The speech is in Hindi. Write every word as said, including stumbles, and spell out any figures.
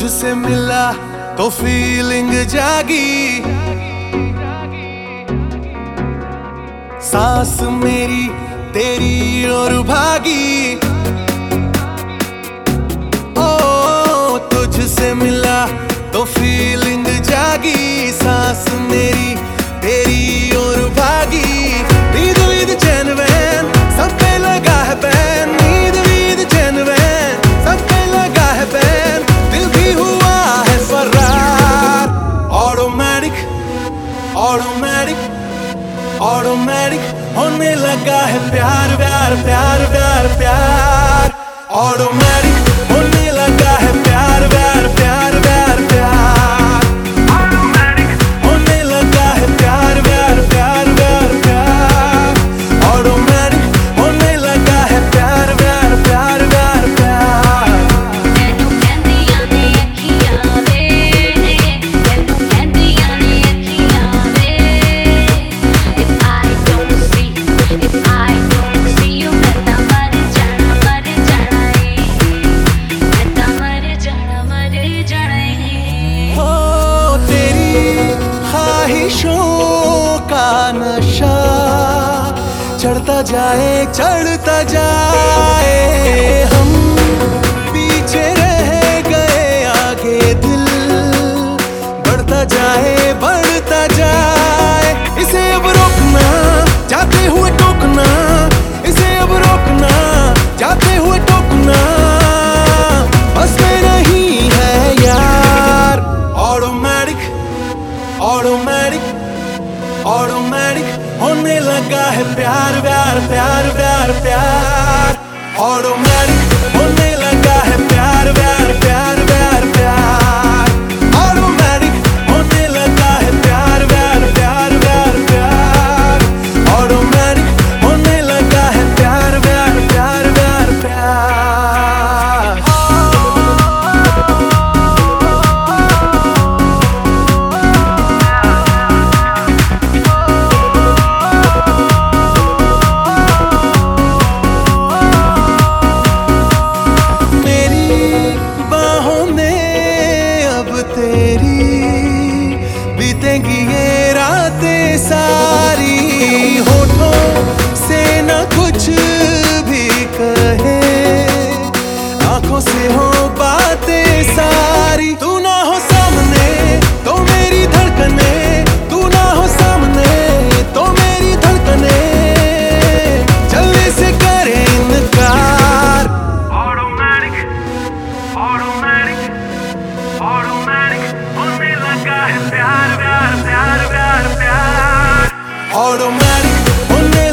तुझसे मिला तो फीलिंग जागी, सांस मेरी तेरी ओर भागी। ओ तुझसे मिला तो फीलिंग जागी, सांस मेरी तेरी ओर भागी। नींद वीद चैन वैन सब पे लगा है बैन, नींद वीद चैन वैन सब पे लगा है बैन। दिल भी हुआ है फरार, ऑटोमेटिक ऑटोमेटिक ऑटोमेटिक होने लगा है प्यार प्यार प्यार प्यार प्यार। ऑटोमेटिक होने लगा है प्यार प्यार प्यार प्यार प्यार। ऑटोमेटिक होने लगा है प्यार प्यार प्यार प्यार प्यार। ऑटोमेटिक होने लगा है प्यार प्यार प्यार प्यार प्यार। तैनू कहंदियां ने अखियां वे, तैनू कहंदियां ने अखियां वे। If I don't see, if I don't see you, मैं तां मर जाना मर जाना ए, मैं तां मर जाना मर जाना ए। हो तेरी ख्वाहिशों का नशा चढ़ता जाए चढ़ता जाए, हम पीछे रह गए आगे दिल बढ़ता जाए बढ़ता जाए। इसे अब रोकना जाते हुए टोकना, इसे अब रोकना जाते हुए टोकना बस में नहीं है यार। ऑटोमेटिक ऑटोमेटिक ऑटोमेटिक होने लगा है प्यार प्यार प्यार प्यार प्यार। ऑटोमेटिक होने लगा है प्यार प्यार प्यार प्यार प्यार। ऑटोमेटिक होने लगा है प्यार प्यार प्यार प्यार प्यार। ऑटोमेटिक होने लगा है प्यार प्यार प्यार प्यार प्यार। तेरी बीतेंगी ये रातें सारी, होठों से न कुछ भी कहे, आंखों से हो बातें सारी। तू ना हो सामने तो मेरी धड़कने, तू ना हो सामने तो मेरी धड़कने चलने से करे इनकार। ऑटोमेटिक ऑटोमेटिक ऑटोमेटिक होने लगा है प्यार प्यार प्यार प्यार प्यार। ऑटोमेटिक होने